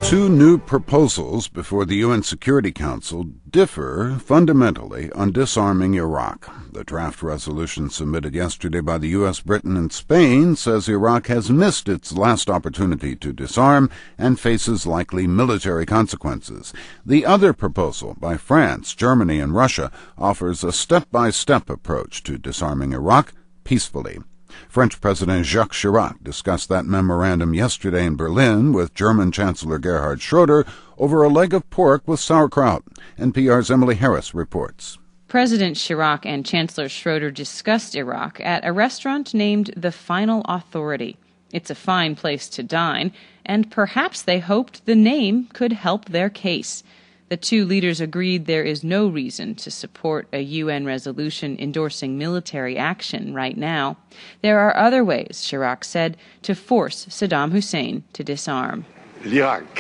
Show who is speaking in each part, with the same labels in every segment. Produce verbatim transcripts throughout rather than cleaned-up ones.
Speaker 1: Two new proposals before the U N Security Council differ fundamentally on disarming Iraq. The draft resolution submitted yesterday by the U S, Britain, and Spain says Iraq has missed its last opportunity to disarm and faces likely military consequences. The other proposal by France, Germany, and Russia offers a step-by-step approach to disarming Iraq peacefully. French President Jacques Chirac discussed that memorandum yesterday in Berlin with German Chancellor Gerhard Schroeder over a leg of pork with sauerkraut. N P R's Emily Harris reports.
Speaker 2: President Chirac and Chancellor Schroeder discussed Iraq at a restaurant named The Final Authority. It's a fine place to dine, and perhaps they hoped the name could help their case. The two leaders agreed there is no reason to support a U N resolution endorsing military action right now. There are other ways, Chirac said, to force Saddam Hussein to disarm.
Speaker 3: L'Irak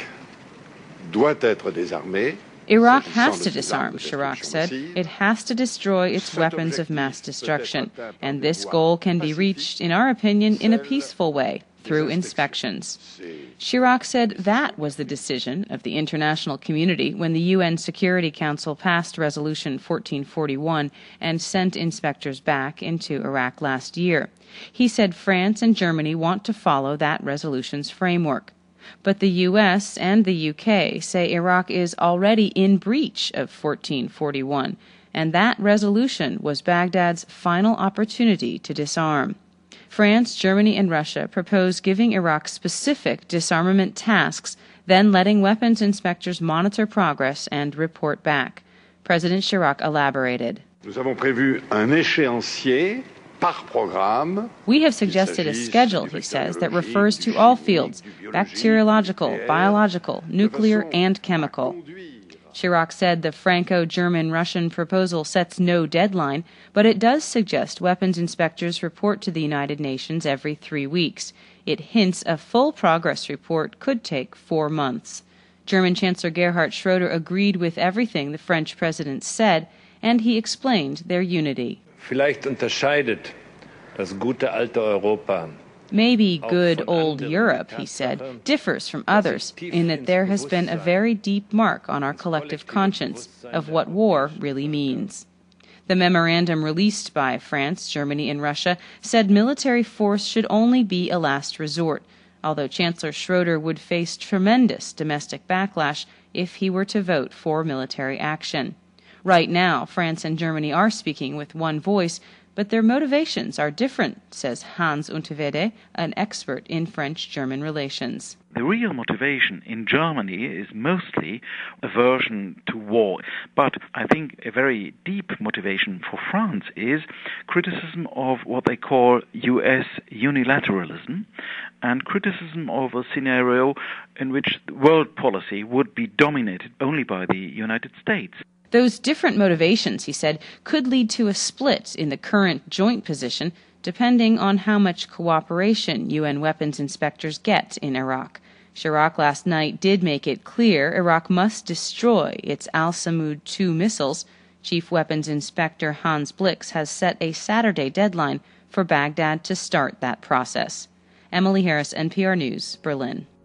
Speaker 3: doit être désarmé.
Speaker 2: Iraq has to disarm, Chirac said. It has to destroy its weapons of mass destruction, and this goal can be reached, in our opinion, in a peaceful way, through inspections. Chirac said that was the decision of the international community when the U N Security Council passed Resolution fourteen forty-one and sent inspectors back into Iraq last year. He said France and Germany want to follow that resolution's framework. But the U S and the U K say Iraq is already in breach of fourteen forty-one, and that resolution was Baghdad's final opportunity to disarm. France, Germany, and Russia propose giving Iraq specific disarmament tasks, then letting weapons inspectors monitor progress and report back. President Chirac elaborated.
Speaker 3: Nous avons prévu un échéancier par programme.
Speaker 2: We have suggested a schedule, he says, that refers to all fields, bacteriological, biological, nuclear, and chemical. Chirac said the Franco-German-Russian proposal sets no deadline, but it does suggest weapons inspectors report to the United Nations every three weeks. It hints a full progress report could take four months. German Chancellor Gerhard Schroeder agreed with everything the French president said, and he explained their unity.
Speaker 4: Vielleicht unterscheidet das gute alte Europa.
Speaker 2: Maybe good old Europe, he said, differs from others in that there has been a very deep mark on our collective conscience of what war really means. The memorandum released by France, Germany, and Russia said military force should only be a last resort, although Chancellor Schroeder would face tremendous domestic backlash if he were to vote for military action. Right now, France and Germany are speaking with one voice, but their motivations are different, says Hans Unterweide, an expert in French-German relations.
Speaker 5: The real motivation in Germany is mostly aversion to war. But I think a very deep motivation for France is criticism of what they call U S unilateralism and criticism of a scenario in which world policy would be dominated only by the United States.
Speaker 2: Those different motivations, he said, could lead to a split in the current joint position, depending on how much cooperation U N weapons inspectors get in Iraq. Chirac last night did make it clear Iraq must destroy its Al-Samud two missiles. Chief Weapons Inspector Hans Blix has set a Saturday deadline for Baghdad to start that process. Emily Harris, N P R News, Berlin.